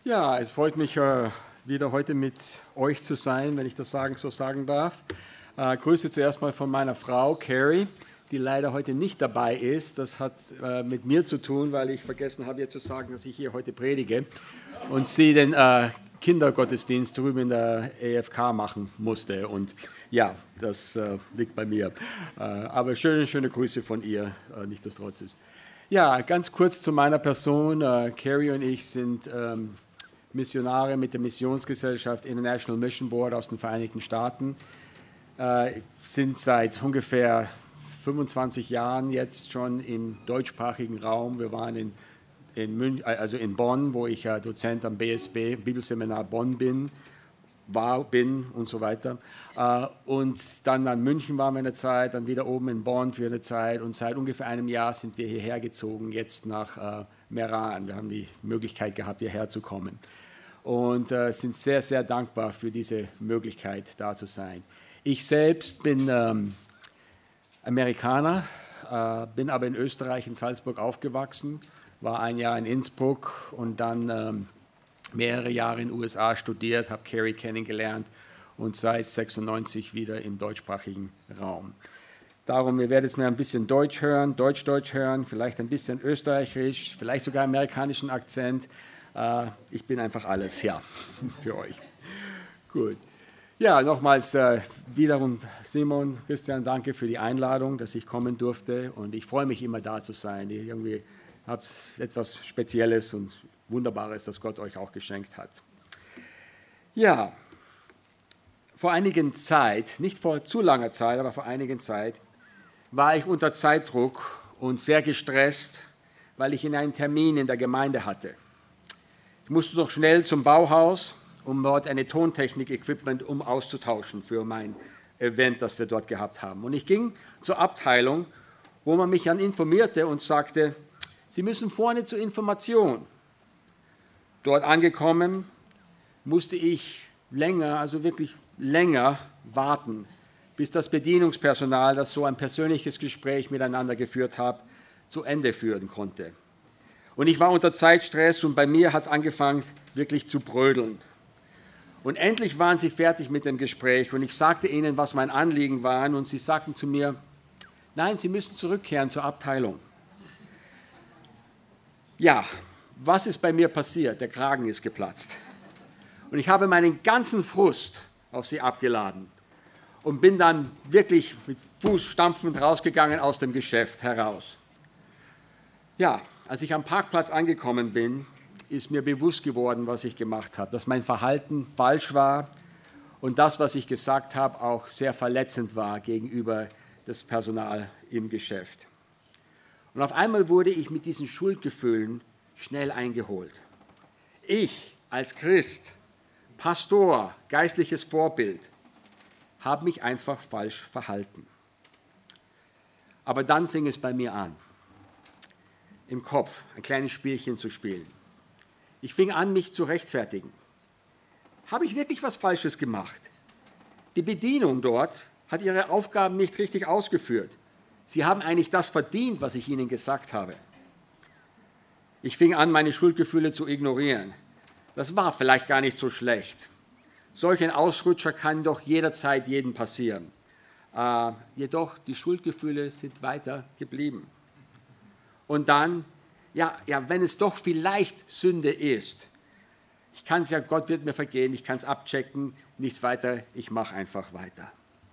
Ja, es freut mich, wieder heute mit euch zu sein, wenn ich das so sagen darf. Grüße zuerst mal von meiner Frau, Carrie, die leider heute nicht dabei ist. Das hat mit mir zu tun, weil ich vergessen habe, ihr zu sagen, dass ich hier heute predige und sie den Kindergottesdienst drüben in der EFK machen musste. Und ja, das liegt bei mir. Aber schöne Grüße von ihr, nichtsdestotrotz. Ja, ganz kurz zu meiner Person. Carrie und ich sind Missionare mit der Missionsgesellschaft International Mission Board aus den Vereinigten Staaten. Sind seit ungefähr 25 Jahren jetzt schon im deutschsprachigen Raum. Wir waren in Bonn, wo ich Dozent am BSB, Bibelseminar Bonn bin und so weiter. Und dann an München waren wir eine Zeit, dann wieder oben in Bonn für eine Zeit und seit ungefähr einem Jahr sind wir hierher gezogen, jetzt nach Meran. Wir haben die Möglichkeit gehabt, hierher zu kommen und sind sehr, sehr dankbar für diese Möglichkeit, da zu sein. Ich selbst bin Amerikaner, bin aber in Österreich, in Salzburg aufgewachsen, war ein Jahr in Innsbruck und dann mehrere Jahre in den USA studiert, habe Carrie kennengelernt und seit 96 wieder im deutschsprachigen Raum. Darum, ihr werdet mir ein bisschen Deutsch hören, Deutsch hören, vielleicht ein bisschen Österreichisch, vielleicht sogar amerikanischen Akzent. Ich bin einfach alles, ja, für euch. Gut. Ja, nochmals wiederum Simon, Christian, danke für die Einladung, dass ich kommen durfte und ich freue mich immer da zu sein. Ich irgendwie habe etwas Spezielles und Wunderbares, das Gott euch auch geschenkt hat. Ja, vor einigen Zeit, nicht vor zu langer Zeit, aber vor einigen Zeit, war ich unter Zeitdruck und sehr gestresst, weil ich einen Termin in der Gemeinde hatte. Ich musste doch schnell zum Bauhaus, um dort eine Tontechnik-Equipment auszutauschen für mein Event, das wir dort gehabt haben. Und ich ging zur Abteilung, wo man mich dann informierte und sagte, Sie müssen vorne zur Information. Dort angekommen, musste ich wirklich länger warten, bis das Bedienungspersonal, das so ein persönliches Gespräch miteinander geführt hat, zu Ende führen konnte. Und ich war unter Zeitstress und bei mir hat es angefangen, wirklich zu brödeln. Und endlich waren sie fertig mit dem Gespräch und ich sagte ihnen, was mein Anliegen war und sie sagten zu mir, nein, Sie müssen zurückkehren zur Abteilung. Ja, was ist bei mir passiert? Der Kragen ist geplatzt. Und ich habe meinen ganzen Frust auf sie abgeladen und bin dann wirklich mit Fußstampfend rausgegangen aus dem Geschäft heraus. Ja, als ich am Parkplatz angekommen bin, ist mir bewusst geworden, was ich gemacht habe, dass mein Verhalten falsch war und das, was ich gesagt habe, auch sehr verletzend war gegenüber des Personal im Geschäft. Und auf einmal wurde ich mit diesen Schuldgefühlen schnell eingeholt. Ich als Christ, Pastor, geistliches Vorbild, habe mich einfach falsch verhalten. Aber dann fing es bei mir an, im Kopf ein kleines Spielchen zu spielen. Ich fing an, mich zu rechtfertigen. Habe ich wirklich was Falsches gemacht? Die Bedienung dort hat ihre Aufgaben nicht richtig ausgeführt. Sie haben eigentlich das verdient, was ich ihnen gesagt habe. Ich fing an, meine Schuldgefühle zu ignorieren. Das war vielleicht gar nicht so schlecht. Solch ein Ausrutscher kann doch jederzeit jedem passieren. Jedoch, die Schuldgefühle sind weiter geblieben. Und dann, wenn es doch vielleicht Sünde ist, ich kann es ja, Gott wird mir vergehen, ich kann es abchecken, nichts weiter, ich mache einfach weiter.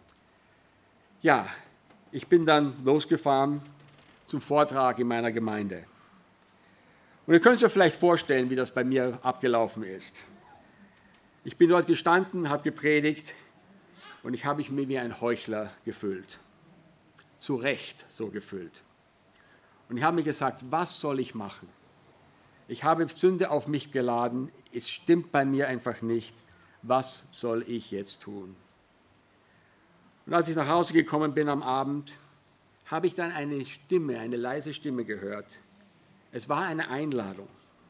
Ja, ich bin dann losgefahren zum Vortrag in meiner Gemeinde. Und ihr könnt euch vielleicht vorstellen, wie das bei mir abgelaufen ist. Ich bin dort gestanden, habe gepredigt und ich habe mich mir wie ein Heuchler gefühlt. Zu Recht so gefühlt. Und ich habe mir gesagt, was soll ich machen? Ich habe Sünde auf mich geladen, es stimmt bei mir einfach nicht. Was soll ich jetzt tun? Und als ich nach Hause gekommen bin am Abend, habe ich dann eine Stimme, eine leise Stimme gehört. Es war eine Einladung.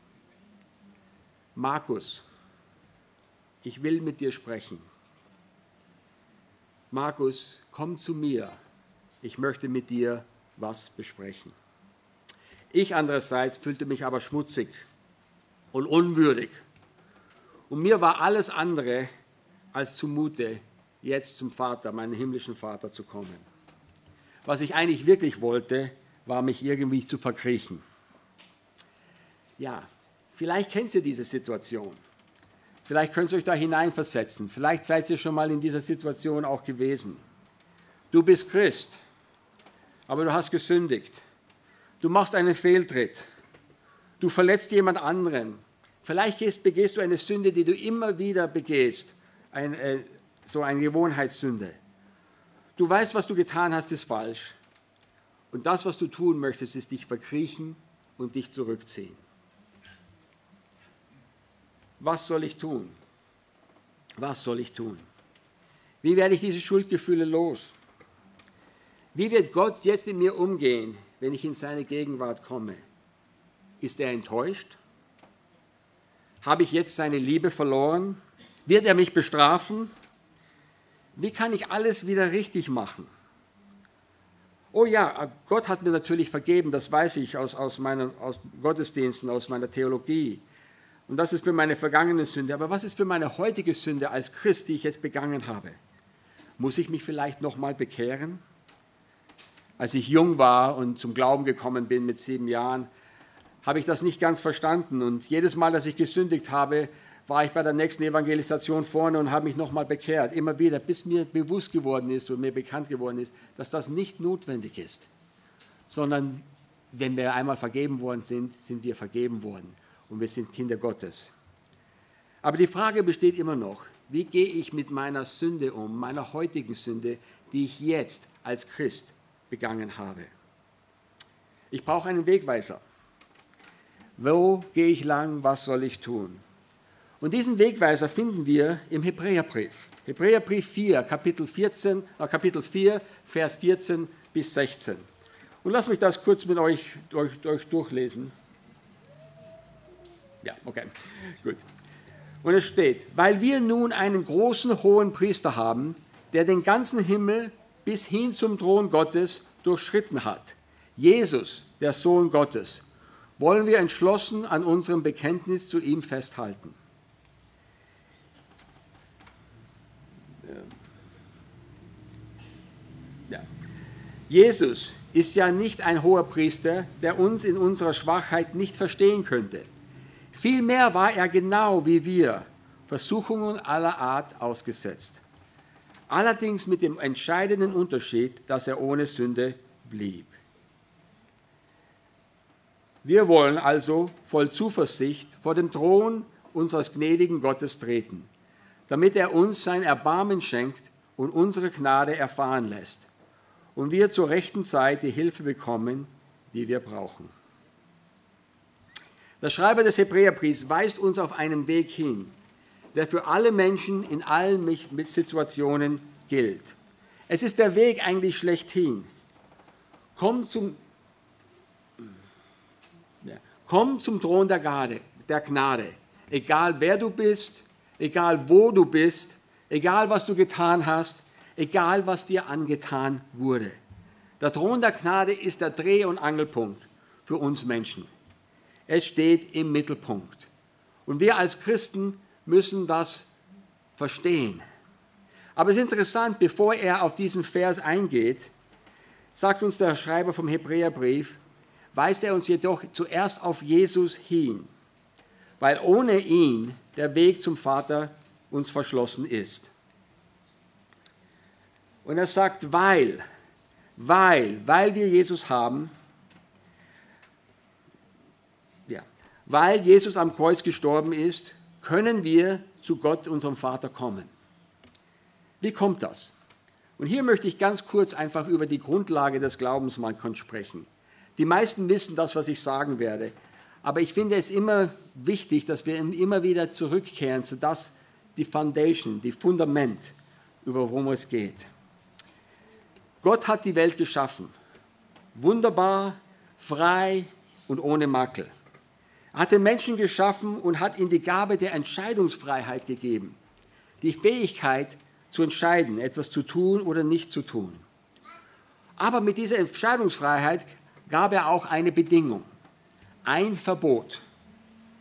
Markus, ich will mit dir sprechen. Markus, komm zu mir. Ich möchte mit dir was besprechen. Ich andererseits fühlte mich aber schmutzig und unwürdig Und mir war alles andere als zumute, jetzt zum Vater, meinen himmlischen Vater, zu kommen. Was ich eigentlich wirklich wollte, war, mich irgendwie zu verkriechen. Ja, vielleicht kennt ihr diese Situation. Vielleicht könnt ihr euch da hineinversetzen. Vielleicht seid ihr schon mal in dieser Situation auch gewesen. Du bist Christ, aber du hast gesündigt. Du machst einen Fehltritt. Du verletzt jemand anderen. Vielleicht begehst du eine Sünde, die du immer wieder begehst. So eine Gewohnheitssünde. Du weißt, was du getan hast, ist falsch. Und das, was du tun möchtest, ist dich verkriechen und dich zurückziehen. Was soll ich tun? Was soll ich tun? Wie werde ich diese Schuldgefühle los? Wie wird Gott jetzt mit mir umgehen, wenn ich in seine Gegenwart komme? Ist er enttäuscht? Habe ich jetzt seine Liebe verloren? Wird er mich bestrafen? Wie kann ich alles wieder richtig machen? Oh ja, Gott hat mir natürlich vergeben, das weiß ich aus Gottesdiensten, aus meiner Theologie. Und das ist für meine vergangene Sünde. Aber was ist für meine heutige Sünde als Christ, die ich jetzt begangen habe? Muss ich mich vielleicht nochmal bekehren? Als ich jung war und zum Glauben gekommen bin mit 7 Jahren, habe ich das nicht ganz verstanden. Und jedes Mal, dass ich gesündigt habe, war ich bei der nächsten Evangelisation vorne und habe mich nochmal bekehrt. Immer wieder, bis mir bewusst geworden ist und mir bekannt geworden ist, dass das nicht notwendig ist. Sondern wenn wir einmal vergeben worden sind, sind wir vergeben worden. Und wir sind Kinder Gottes. Aber die Frage besteht immer noch, wie gehe ich mit meiner Sünde um, meiner heutigen Sünde, die ich jetzt als Christ begangen habe? Ich brauche einen Wegweiser. Wo gehe ich lang, was soll ich tun? Und diesen Wegweiser finden wir im Hebräerbrief. Hebräerbrief 4, Kapitel 4, Vers 14 bis 16. Und lasst mich das kurz mit euch durchlesen. Ja, okay, gut. Und es steht, weil wir nun einen großen hohen Priester haben, der den ganzen Himmel bis hin zum Thron Gottes durchschritten hat, Jesus, der Sohn Gottes, wollen wir entschlossen an unserem Bekenntnis zu ihm festhalten. Ja. Jesus ist ja nicht ein hoher Priester, der uns in unserer Schwachheit nicht verstehen könnte. Vielmehr war er genau wie wir, Versuchungen aller Art ausgesetzt. Allerdings mit dem entscheidenden Unterschied, dass er ohne Sünde blieb. Wir wollen also voll Zuversicht vor dem Thron unseres gnädigen Gottes treten, damit er uns sein Erbarmen schenkt und unsere Gnade erfahren lässt und wir zur rechten Zeit die Hilfe bekommen, die wir brauchen. Der Schreiber des Hebräerbriefs weist uns auf einen Weg hin, der für alle Menschen in allen Situationen gilt. Es ist der Weg eigentlich schlechthin. Komm zum Thron der Gnade, egal wer du bist, egal wo du bist, egal was du getan hast, egal was dir angetan wurde. Der Thron der Gnade ist der Dreh- und Angelpunkt für uns Menschen. Es steht im Mittelpunkt. Und wir als Christen müssen das verstehen. Aber es ist interessant, bevor er auf diesen Vers eingeht, sagt uns der Schreiber vom Hebräerbrief, weist er uns jedoch zuerst auf Jesus hin, weil ohne ihn der Weg zum Vater uns verschlossen ist. Und er sagt, weil wir Jesus haben, weil Jesus am Kreuz gestorben ist, können wir zu Gott, unserem Vater, kommen. Wie kommt das? Und hier möchte ich ganz kurz einfach über die Grundlage des Glaubens mal sprechen. Die meisten wissen das, was ich sagen werde, aber ich finde es immer wichtig, dass wir immer wieder zurückkehren zu die Foundation, die Fundament, über worum es geht. Gott hat die Welt geschaffen, wunderbar, frei und ohne Makel. Er hat den Menschen geschaffen und hat ihm die Gabe der Entscheidungsfreiheit gegeben, die Fähigkeit zu entscheiden, etwas zu tun oder nicht zu tun. Aber mit dieser Entscheidungsfreiheit gab er auch eine Bedingung, ein Verbot.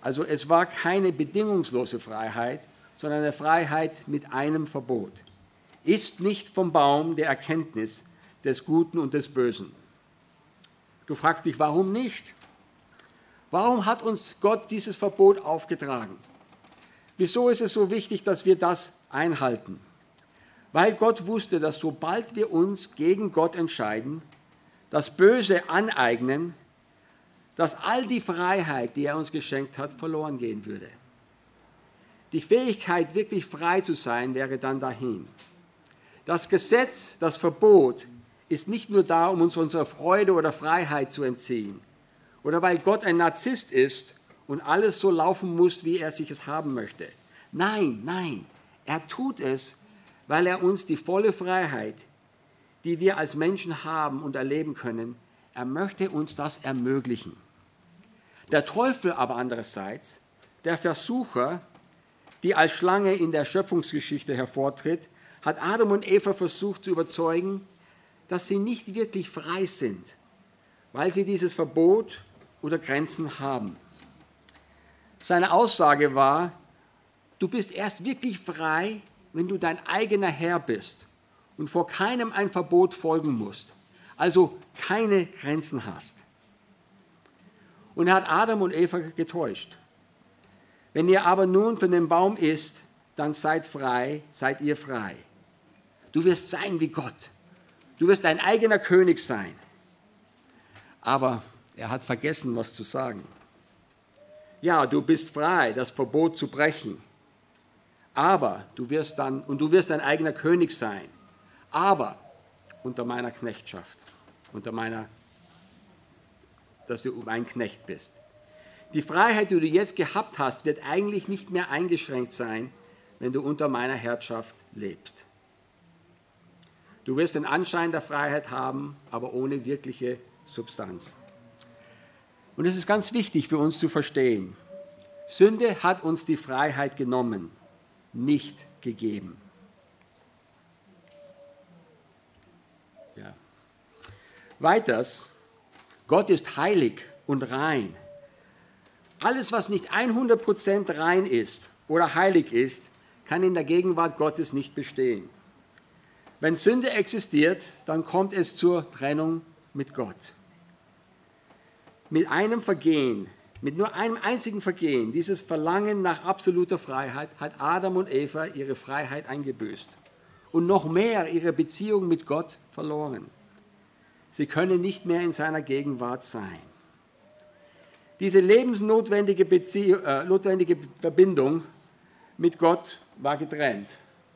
Also es war keine bedingungslose Freiheit, sondern eine Freiheit mit einem Verbot. Isst nicht vom Baum der Erkenntnis des Guten und des Bösen. Du fragst dich, warum nicht? Warum hat uns Gott dieses Verbot aufgetragen? Wieso ist es so wichtig, dass wir das einhalten? Weil Gott wusste, dass sobald wir uns gegen Gott entscheiden, das Böse aneignen, dass all die Freiheit, die er uns geschenkt hat, verloren gehen würde. Die Fähigkeit, wirklich frei zu sein, wäre dann dahin. Das Gesetz, das Verbot, ist nicht nur da, um uns unserer Freude oder Freiheit zu entziehen oder weil Gott ein Narzisst ist und alles so laufen muss, wie er sich es haben möchte. Nein, nein, er tut es, weil er uns die volle Freiheit, die wir als Menschen haben und erleben können, er möchte uns das ermöglichen. Der Teufel aber andererseits, der Versucher, die als Schlange in der Schöpfungsgeschichte hervortritt, hat Adam und Eva versucht zu überzeugen, dass sie nicht wirklich frei sind, weil sie dieses Verbot oder Grenzen haben. Seine Aussage war, du bist erst wirklich frei, wenn du dein eigener Herr bist und vor keinem ein Verbot folgen musst, also keine Grenzen hast. Und er hat Adam und Eva getäuscht. Wenn ihr aber nun von dem Baum isst, dann seid frei, seid ihr frei. Du wirst sein wie Gott. Du wirst dein eigener König sein. Aber er hat vergessen, was zu sagen. Ja, du bist frei, das Verbot zu brechen. Aber du wirst dein eigener König sein. Aber unter meiner Knechtschaft, dass du mein Knecht bist. Die Freiheit, die du jetzt gehabt hast, wird eigentlich nicht mehr eingeschränkt sein, wenn du unter meiner Herrschaft lebst. Du wirst den Anschein der Freiheit haben, aber ohne wirkliche Substanz. Und es ist ganz wichtig für uns zu verstehen, Sünde hat uns die Freiheit genommen, nicht gegeben. Ja. Weiters, Gott ist heilig und rein. Alles, was nicht 100% rein ist oder heilig ist, kann in der Gegenwart Gottes nicht bestehen. Wenn Sünde existiert, dann kommt es zur Trennung mit Gott. Mit einem Vergehen, mit nur einem einzigen Vergehen, dieses Verlangen nach absoluter Freiheit, hat Adam und Eva ihre Freiheit eingebüßt und noch mehr ihre Beziehung mit Gott verloren. Sie können nicht mehr in seiner Gegenwart sein. Diese lebensnotwendige notwendige Verbindung mit Gott war getrennt.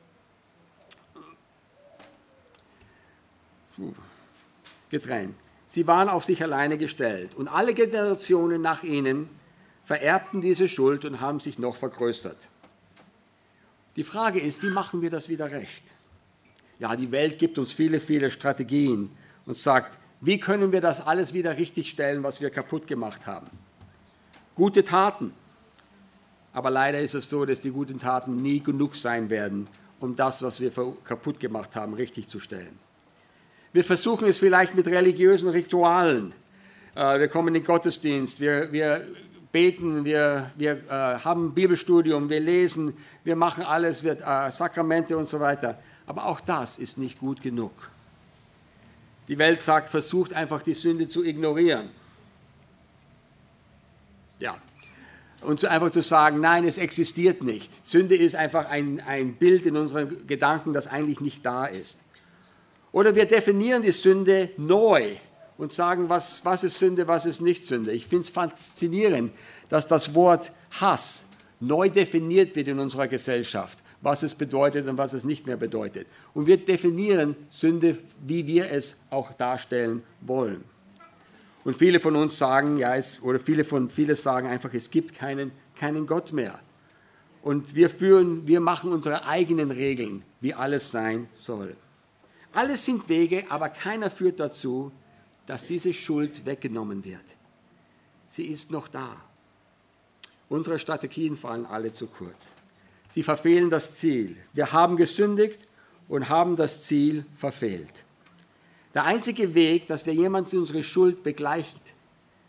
Sie waren auf sich alleine gestellt und alle Generationen nach ihnen vererbten diese Schuld und haben sich noch vergrößert. Die Frage ist, wie machen wir das wieder recht? Ja, die Welt gibt uns viele, viele Strategien und sagt, wie können wir das alles wieder richtigstellen, was wir kaputt gemacht haben? Gute Taten. Aber leider ist es so, dass die guten Taten nie genug sein werden, um das, was wir kaputt gemacht haben, richtigzustellen. Wir versuchen es vielleicht mit religiösen Ritualen. Wir kommen in den Gottesdienst, wir beten, wir haben ein Bibelstudium, wir lesen, wir machen alles, Sakramente und so weiter. Aber auch das ist nicht gut genug. Die Welt sagt, versucht einfach die Sünde zu ignorieren. Ja. Und einfach zu sagen, nein, es existiert nicht. Sünde ist einfach ein Bild in unseren Gedanken, das eigentlich nicht da ist. Oder wir definieren die Sünde neu und sagen, was ist Sünde, was ist nicht Sünde. Ich finde es faszinierend, dass das Wort Hass neu definiert wird in unserer Gesellschaft, was es bedeutet und was es nicht mehr bedeutet. Und wir definieren Sünde, wie wir es auch darstellen wollen. Und viele von uns sagen, viele sagen einfach, es gibt keinen Gott mehr. Und wir machen unsere eigenen Regeln, wie alles sein soll. Alles sind Wege, aber keiner führt dazu, dass diese Schuld weggenommen wird. Sie ist noch da. Unsere Strategien fallen alle zu kurz. Sie verfehlen das Ziel. Wir haben gesündigt und haben das Ziel verfehlt. Der einzige Weg, dass wir jemanden unsere Schuld begleicht,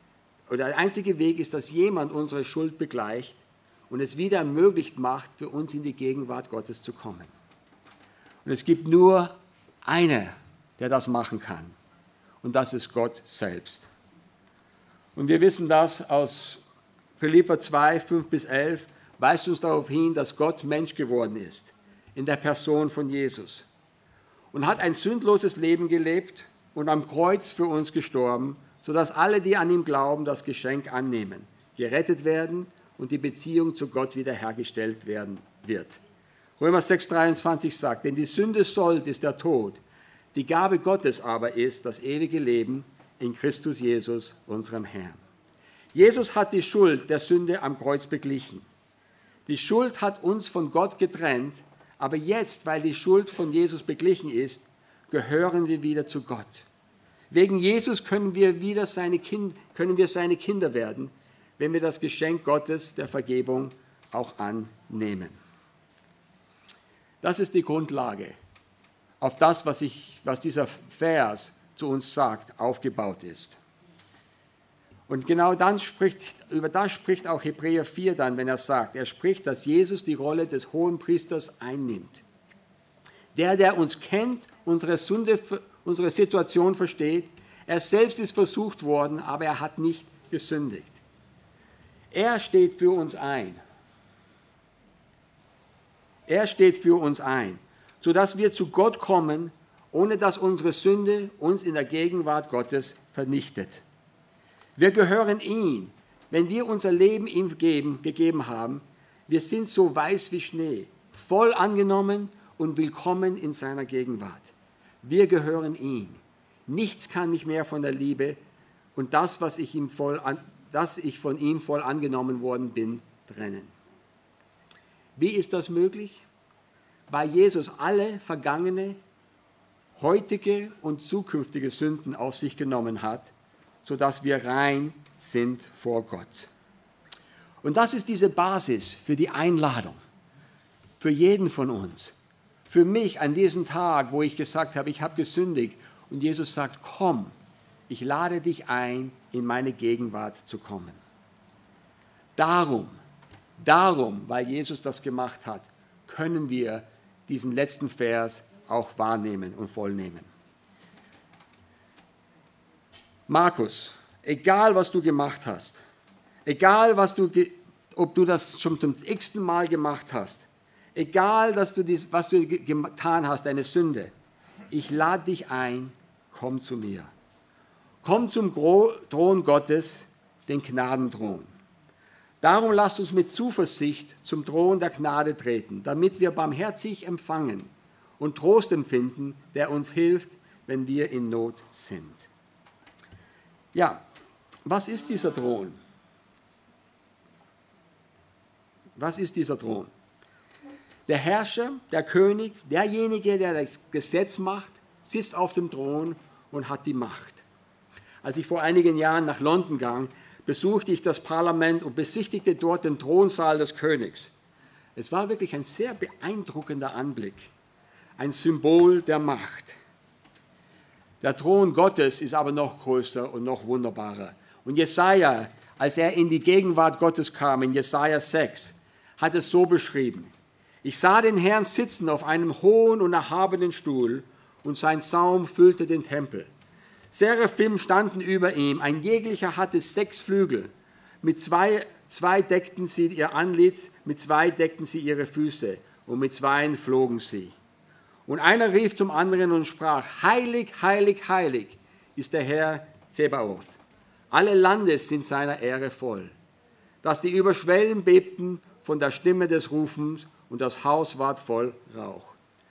oder der einzige Weg ist, dass jemand unsere Schuld begleicht und es wieder ermöglicht macht, für uns in die Gegenwart Gottes zu kommen. Und es gibt nur einer, der das machen kann. Und das ist Gott selbst. Und wir wissen das aus Philipper 2, 5-11, weist uns darauf hin, dass Gott Mensch geworden ist, in der Person von Jesus. Und hat ein sündloses Leben gelebt und am Kreuz für uns gestorben, sodass alle, die an ihn glauben, das Geschenk annehmen, gerettet werden und die Beziehung zu Gott wiederhergestellt werden wird. Römer 6,23 sagt, denn die Sünde Sold ist der Tod, die Gabe Gottes aber ist das ewige Leben in Christus Jesus, unserem Herrn. Jesus hat die Schuld der Sünde am Kreuz beglichen. Die Schuld hat uns von Gott getrennt, aber jetzt, weil die Schuld von Jesus beglichen ist, gehören wir wieder zu Gott. Wegen Jesus können wir seine Kinder werden, wenn wir das Geschenk Gottes der Vergebung auch annehmen. Das ist die Grundlage, auf das, was dieser Vers zu uns sagt, aufgebaut ist. Und genau über das spricht auch Hebräer 4 dann, wenn er sagt, er spricht, dass Jesus die Rolle des Hohenpriesters einnimmt. Der uns kennt, unsere Situation versteht, er selbst ist versucht worden, aber er hat nicht gesündigt. Er steht für uns ein. Er steht für uns ein, sodass wir zu Gott kommen, ohne dass unsere Sünde uns in der Gegenwart Gottes vernichtet. Wir gehören ihm, wenn wir unser Leben ihm gegeben haben. Wir sind so weiß wie Schnee, voll angenommen und willkommen in seiner Gegenwart. Wir gehören ihm. Nichts kann mich mehr von der Liebe und dass ich von ihm voll angenommen worden bin, trennen. Wie ist das möglich? Weil Jesus alle vergangene, heutige und zukünftige Sünden auf sich genommen hat, sodass wir rein sind vor Gott. Und das ist diese Basis für die Einladung, für jeden von uns. Für mich an diesem Tag, wo ich gesagt habe, ich habe gesündigt und Jesus sagt, komm, ich lade dich ein, in meine Gegenwart zu kommen. Darum, weil Jesus das gemacht hat, können wir diesen letzten Vers auch wahrnehmen und vollnehmen. Markus, egal was du gemacht hast, egal ob du das schon zum x-ten Mal gemacht hast, egal was du getan hast, deine Sünde, ich lade dich ein, komm zu mir. Komm zum Thron Gottes, den Gnadenthron. Darum lasst uns mit Zuversicht zum Thron der Gnade treten, damit wir barmherzig empfangen und Trost empfinden, der uns hilft, wenn wir in Not sind. Ja, was ist dieser Thron? Was ist dieser Thron? Der Herrscher, der König, derjenige, der das Gesetz macht, sitzt auf dem Thron und hat die Macht. Als ich vor einigen Jahren nach London ging, besuchte ich das Parlament und besichtigte dort den Thronsaal des Königs. Es war wirklich ein sehr beeindruckender Anblick, ein Symbol der Macht. Der Thron Gottes ist aber noch größer und noch wunderbarer. Und Jesaja, als er in die Gegenwart Gottes kam, in Jesaja 6, hat es so beschrieben: Ich sah den Herrn sitzen auf einem hohen und erhabenen Stuhl, und sein Saum füllte den Tempel. Seraphim standen über ihm, ein jeglicher hatte 6 Flügel. Mit zwei deckten sie ihr Antlitz, mit 2 deckten sie ihre Füße, und mit 2 flogen sie. Und einer rief zum anderen und sprach: Heilig, heilig, heilig ist der Herr Zebaoth. Alle Lande sind seiner Ehre voll. Dass die Überschwellen bebten von der Stimme des Rufens, und das Haus ward voll Rauch.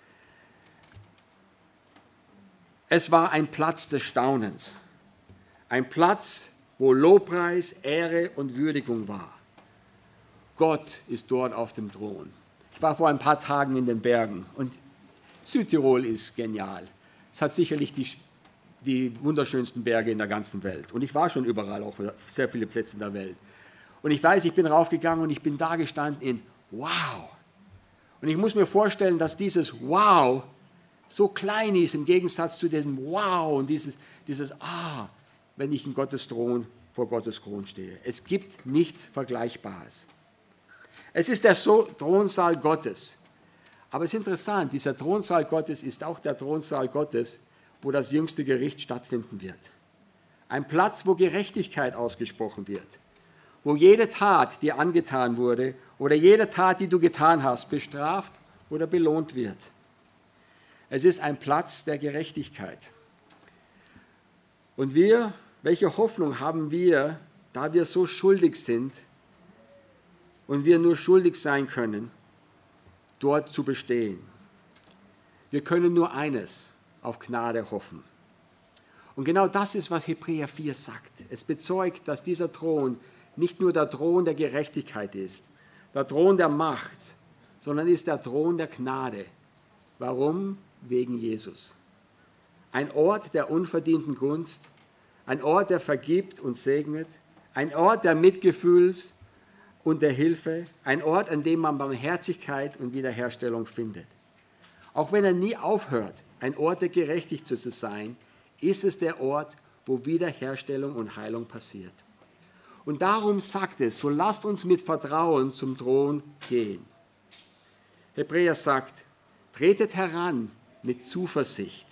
Es war ein Platz des Staunens, ein Platz, wo Lobpreis, Ehre und Würdigung war. Gott ist dort auf dem Thron. Ich war vor ein paar Tagen in den Bergen und Südtirol ist genial. Es hat sicherlich die wunderschönsten Berge in der ganzen Welt. Und ich war schon überall, auch für sehr viele Plätze in der Welt. Und ich weiß, ich bin raufgegangen und ich bin da gestanden in Wow. Und ich muss mir vorstellen, dass dieses Wow so klein ist im Gegensatz zu diesem Wow und dieses wenn ich in Gottes Thron vor Gottes Thron stehe. Es gibt nichts Vergleichbares. Es ist der Thronsaal Gottes. Aber es ist interessant, dieser Thronsaal Gottes ist auch der Thronsaal Gottes, wo das jüngste Gericht stattfinden wird. Ein Platz, wo Gerechtigkeit ausgesprochen wird, wo jede Tat, die angetan wurde oder jede Tat, die du getan hast, bestraft oder belohnt wird. Es ist ein Platz der Gerechtigkeit. Und welche Hoffnung haben wir, da wir so schuldig sind und wir nur schuldig sein können, dort zu bestehen? Wir können nur eines, auf Gnade hoffen. Und genau das ist, was Hebräer 4 sagt. Es bezeugt, dass dieser Thron nicht nur der Thron der Gerechtigkeit ist, der Thron der Macht, sondern ist der Thron der Gnade. Warum? Wegen Jesus. Ein Ort der unverdienten Gunst, ein Ort, der vergibt und segnet, ein Ort der Mitgefühls und der Hilfe, ein Ort, an dem man Barmherzigkeit und Wiederherstellung findet. Auch wenn er nie aufhört, ein Ort der Gerechtigkeit zu sein, ist es der Ort, wo Wiederherstellung und Heilung passiert. Und darum sagt es, so lasst uns mit Vertrauen zum Thron gehen. Hebräer sagt, tretet heran mit Zuversicht.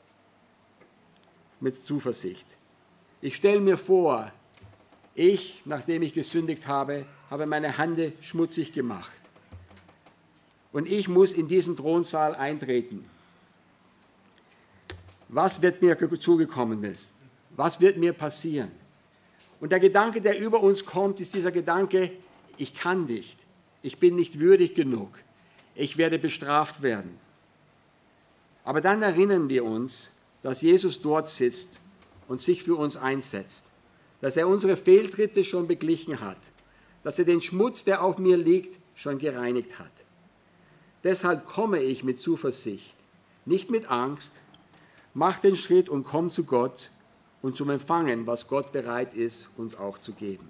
Mit Zuversicht. Ich stelle mir vor, nachdem ich gesündigt habe, habe meine Hände schmutzig gemacht. Und ich muss in diesen Thronsaal eintreten. Was wird mir zugekommen? Was wird mir passieren? Und der Gedanke, der über uns kommt, ist dieser Gedanke, ich kann nicht, ich bin nicht würdig genug, ich werde bestraft werden. Aber dann erinnern wir uns, dass Jesus dort sitzt und sich für uns einsetzt, dass er unsere Fehltritte schon beglichen hat, dass er den Schmutz, der auf mir liegt, schon gereinigt hat. Deshalb komme ich mit Zuversicht, nicht mit Angst, mach den Schritt und komm zu Gott und zum Empfangen, was Gott bereit ist, uns auch zu geben.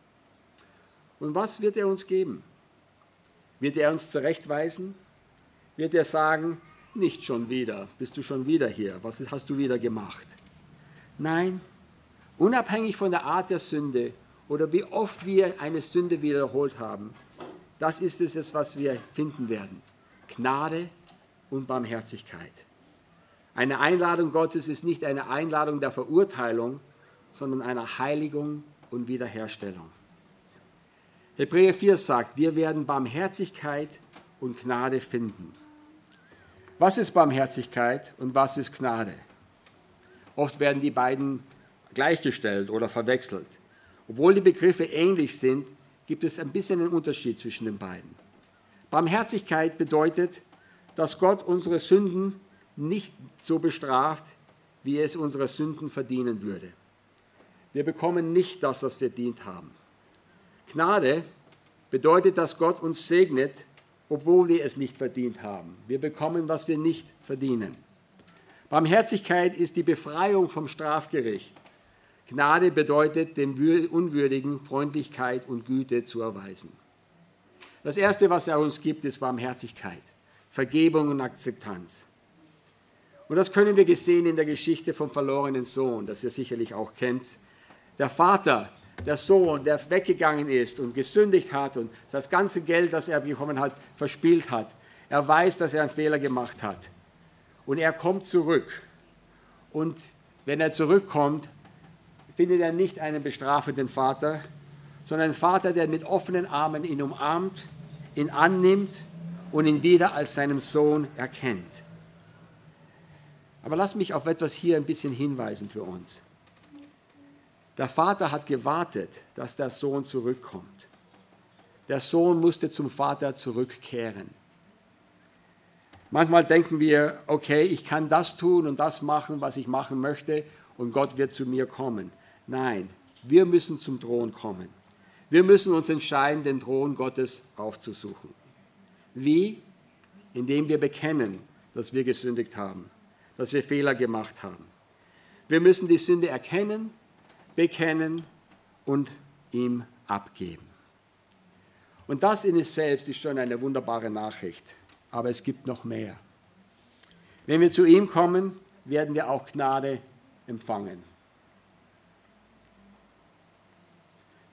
Und was wird er uns geben? Wird er uns zurechtweisen? Wird er sagen, nicht schon wieder, bist du schon wieder hier, was hast du wieder gemacht? Nein, unabhängig von der Art der Sünde oder wie oft wir eine Sünde wiederholt haben, das ist es, was wir finden werden. Gnade und Barmherzigkeit. Eine Einladung Gottes ist nicht eine Einladung der Verurteilung, sondern einer Heiligung und Wiederherstellung. Hebräer 4 sagt, wir werden Barmherzigkeit und Gnade finden. Was ist Barmherzigkeit und was ist Gnade? Oft werden die beiden gleichgestellt oder verwechselt. Obwohl die Begriffe ähnlich sind, gibt es ein bisschen einen Unterschied zwischen den beiden. Barmherzigkeit bedeutet, dass Gott unsere Sünden nicht so bestraft, wie es unsere Sünden verdienen würde. Wir bekommen nicht das, was wir verdient haben. Gnade bedeutet, dass Gott uns segnet, obwohl wir es nicht verdient haben. Wir bekommen, was wir nicht verdienen. Barmherzigkeit ist die Befreiung vom Strafgericht. Gnade bedeutet, dem Unwürdigen Freundlichkeit und Güte zu erweisen. Das Erste, was er uns gibt, ist Barmherzigkeit, Vergebung und Akzeptanz. Und das können wir sehen in der Geschichte vom verlorenen Sohn, das ihr sicherlich auch kennt. Der Vater, der Sohn, der weggegangen ist und gesündigt hat und das ganze Geld, das er bekommen hat, verspielt hat. Er weiß, dass er einen Fehler gemacht hat. Und er kommt zurück. Und wenn er zurückkommt, findet er nicht einen bestrafenden Vater, sondern einen Vater, der mit offenen Armen ihn umarmt, ihn annimmt und ihn wieder als seinen Sohn erkennt. Aber lass mich auf etwas hier ein bisschen hinweisen für uns. Der Vater hat gewartet, dass der Sohn zurückkommt. Der Sohn musste zum Vater zurückkehren. Manchmal denken wir, okay, ich kann das tun und das machen, was ich machen möchte, und Gott wird zu mir kommen. Nein, wir müssen zum Thron kommen. Wir müssen uns entscheiden, den Thron Gottes aufzusuchen. Wie? Indem wir bekennen, dass wir gesündigt haben, dass wir Fehler gemacht haben. Wir müssen die Sünde erkennen, bekennen und ihm abgeben. Und das in sich selbst ist schon eine wunderbare Nachricht. Aber es gibt noch mehr. Wenn wir zu ihm kommen, werden wir auch Gnade empfangen.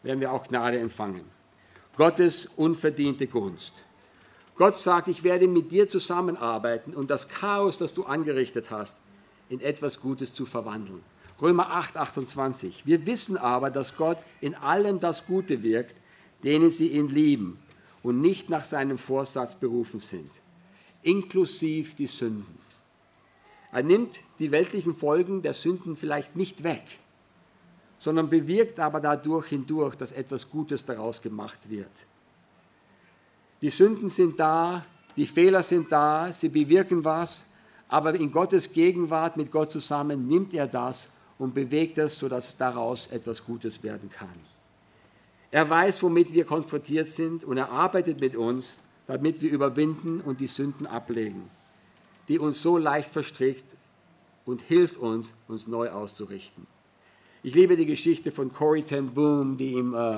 werden wir auch Gnade empfangen. Gottes unverdiente Gunst. Gott sagt, ich werde mit dir zusammenarbeiten, um das Chaos, das du angerichtet hast, in etwas Gutes zu verwandeln. Römer 8, 28. Wir wissen aber, dass Gott in allem das Gute wirkt, denen sie ihn lieben und nicht nach seinem Vorsatz berufen sind, inklusive die Sünden. Er nimmt die weltlichen Folgen der Sünden vielleicht nicht weg, sondern bewirkt aber dadurch hindurch, dass etwas Gutes daraus gemacht wird. Die Sünden sind da, die Fehler sind da, sie bewirken was, aber in Gottes Gegenwart mit Gott zusammen nimmt er das und bewegt es, sodass daraus etwas Gutes werden kann. Er weiß, womit wir konfrontiert sind und er arbeitet mit uns, damit wir überwinden und die Sünden ablegen, die uns so leicht verstrickt, und hilft uns, uns neu auszurichten. Ich liebe die Geschichte von Corrie ten Boom, die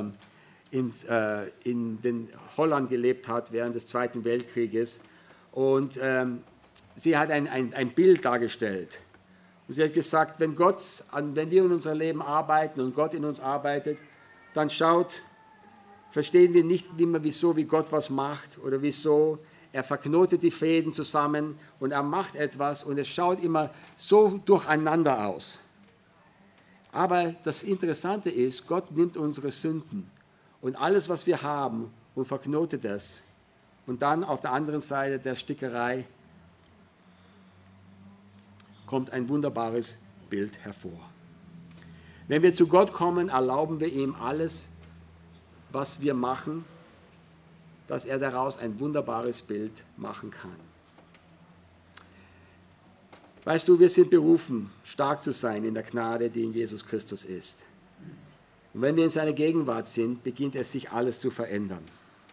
in den Holland gelebt hat während des Zweiten Weltkrieges. Und sie hat ein Bild dargestellt. Und sie hat gesagt, wenn wir in unserem Leben arbeiten und Gott in uns arbeitet, dann verstehen wir nicht immer, wie Gott was macht oder wieso. Er verknotet die Fäden zusammen und er macht etwas und es schaut immer so durcheinander aus. Aber das Interessante ist, Gott nimmt unsere Sünden und alles, was wir haben, und verknotet es. Und dann auf der anderen Seite der Stickerei kommt ein wunderbares Bild hervor. Wenn wir zu Gott kommen, erlauben wir ihm alles, was wir machen, dass er daraus ein wunderbares Bild machen kann. Weißt du, wir sind berufen, stark zu sein in der Gnade, die in Jesus Christus ist. Und wenn wir in seiner Gegenwart sind, beginnt es sich alles zu verändern.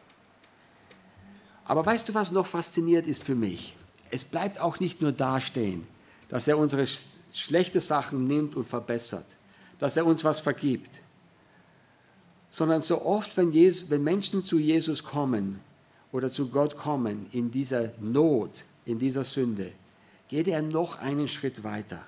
Aber weißt du, was noch fasziniert ist für mich? Es bleibt auch nicht nur dastehen, dass er unsere schlechten Sachen nimmt und verbessert, dass er uns was vergibt, sondern so oft, wenn Menschen zu Jesus kommen oder zu Gott kommen in dieser Not, in dieser Sünde, geht er noch einen Schritt weiter.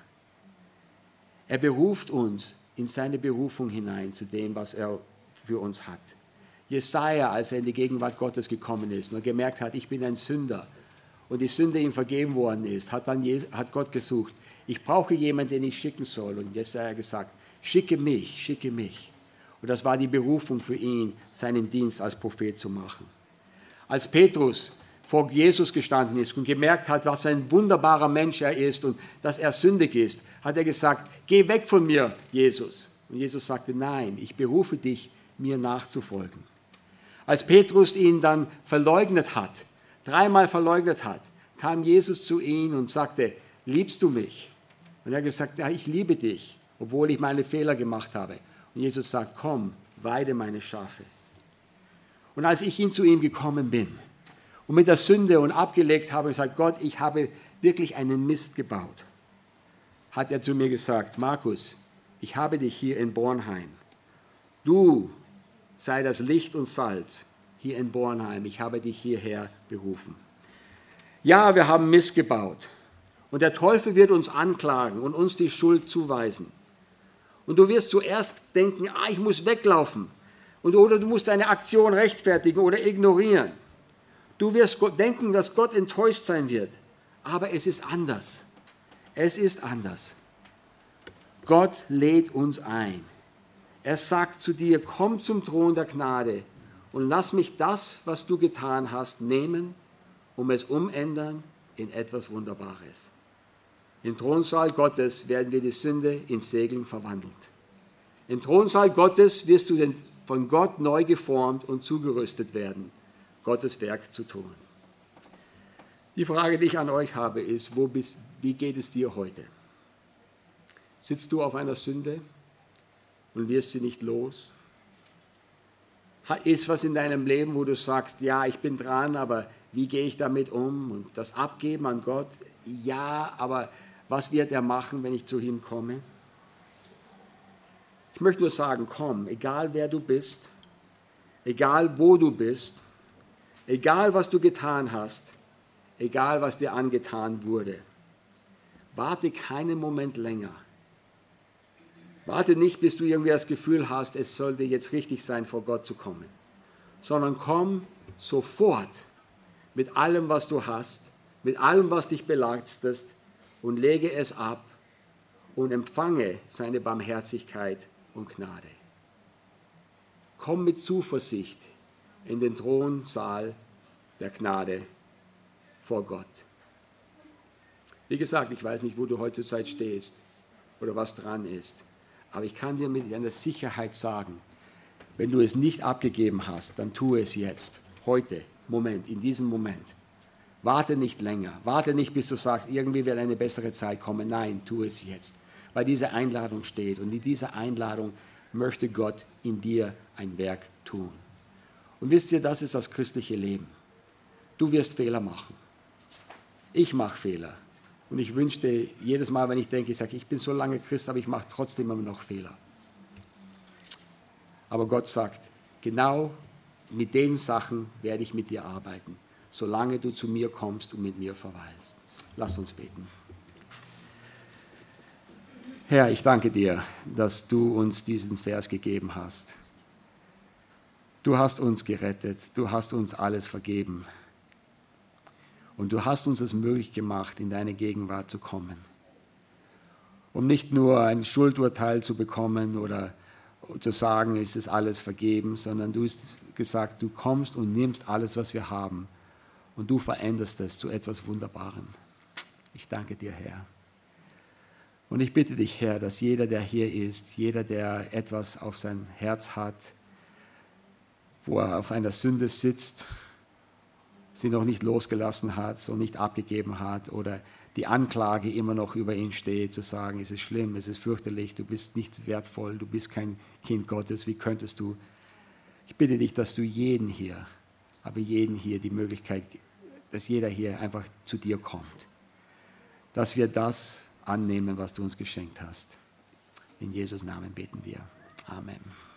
Er beruft uns in seine Berufung hinein zu dem, was er für uns hat. Jesaja, als er in die Gegenwart Gottes gekommen ist und gemerkt hat, ich bin ein Sünder und die Sünde ihm vergeben worden ist, hat Gott gesucht, ich brauche jemanden, den ich schicken soll. Und Jesaja hat gesagt, schicke mich, schicke mich. Und das war die Berufung für ihn, seinen Dienst als Prophet zu machen. Als Petrus vor Jesus gestanden ist und gemerkt hat, was ein wunderbarer Mensch er ist und dass er sündig ist, hat er gesagt, geh weg von mir, Jesus. Und Jesus sagte, nein, ich berufe dich, mir nachzufolgen. Als Petrus ihn dann verleugnet hat, 3-mal verleugnet hat, kam Jesus zu ihm und sagte, liebst du mich? Und er hat gesagt, ja, ich liebe dich, obwohl ich meine Fehler gemacht habe. Und Jesus sagt, komm, weide meine Schafe. Und als ich zu ihm gekommen bin und mit der Sünde und abgelegt habe, gesagt, Gott, ich habe wirklich einen Mist gebaut, hat er zu mir gesagt, Markus, ich habe dich hier in Bornheim. Du sei das Licht und Salz hier in Bornheim. Ich habe dich hierher berufen. Ja, wir haben Mist gebaut. Und der Teufel wird uns anklagen und uns die Schuld zuweisen. Und du wirst zuerst denken, ich muss weglaufen. Oder du musst deine Aktion rechtfertigen oder ignorieren. Du wirst denken, dass Gott enttäuscht sein wird. Aber es ist anders. Es ist anders. Gott lädt uns ein. Er sagt zu dir, komm zum Thron der Gnade und lass mich das, was du getan hast, nehmen, es umändern in etwas Wunderbares. Im Thronsaal Gottes werden wir die Sünde in Segen verwandelt. Im Thronsaal Gottes wirst du von Gott neu geformt und zugerüstet werden, Gottes Werk zu tun. Die Frage, die ich an euch habe, ist, wie geht es dir heute? Sitzt du auf einer Sünde und wirst sie nicht los? Ist was in deinem Leben, wo du sagst, ja, ich bin dran, aber wie gehe ich damit um? Und das Abgeben an Gott, ja, aber was wird er machen, wenn ich zu ihm komme? Ich möchte nur sagen, komm, egal wer du bist, egal wo du bist, egal was du getan hast, egal was dir angetan wurde, warte keinen Moment länger. Warte nicht, bis du irgendwie das Gefühl hast, es sollte jetzt richtig sein, vor Gott zu kommen, sondern komm sofort mit allem, was du hast, mit allem, was dich belastet, und lege es ab und empfange seine Barmherzigkeit und Gnade. Komm mit Zuversicht in den Thronsaal der Gnade vor Gott. Wie gesagt, ich weiß nicht, wo du heute zur Zeit stehst oder was dran ist, aber ich kann dir mit einer Sicherheit sagen, wenn du es nicht abgegeben hast, dann tue es jetzt, heute, Moment, in diesem Moment. Warte nicht länger, warte nicht, bis du sagst, irgendwie wird eine bessere Zeit kommen. Nein, tu es jetzt, weil diese Einladung steht, und in dieser Einladung möchte Gott in dir ein Werk tun. Und wisst ihr, das ist das christliche Leben. Du wirst Fehler machen. Ich mache Fehler. Und ich wünschte jedes Mal, wenn ich denke, ich sage, ich bin so lange Christ, aber ich mache trotzdem immer noch Fehler. Aber Gott sagt, genau mit den Sachen werde ich mit dir arbeiten, solange du zu mir kommst und mit mir verweilst. Lass uns beten. Herr, ich danke dir, dass du uns diesen Vers gegeben hast. Du hast uns gerettet, du hast uns alles vergeben. Und du hast uns es möglich gemacht, in deine Gegenwart zu kommen. Um nicht nur ein Schuldurteil zu bekommen oder zu sagen, es ist alles vergeben, sondern du hast gesagt, du kommst und nimmst alles, was wir haben, und du veränderst es zu etwas Wunderbarem. Ich danke dir, Herr. Und ich bitte dich, Herr, dass jeder, der hier ist, jeder, der etwas auf sein Herz hat, wo er auf einer Sünde sitzt, sie noch nicht losgelassen hat, so nicht abgegeben hat, oder die Anklage immer noch über ihn steht, zu sagen, es ist schlimm, es ist fürchterlich, du bist nicht wertvoll, du bist kein Kind Gottes, wie könntest du? Ich bitte dich, dass du jeden hier die Möglichkeit, dass jeder hier einfach zu dir kommt, dass wir das annehmen, was du uns geschenkt hast. In Jesus' Namen beten wir. Amen.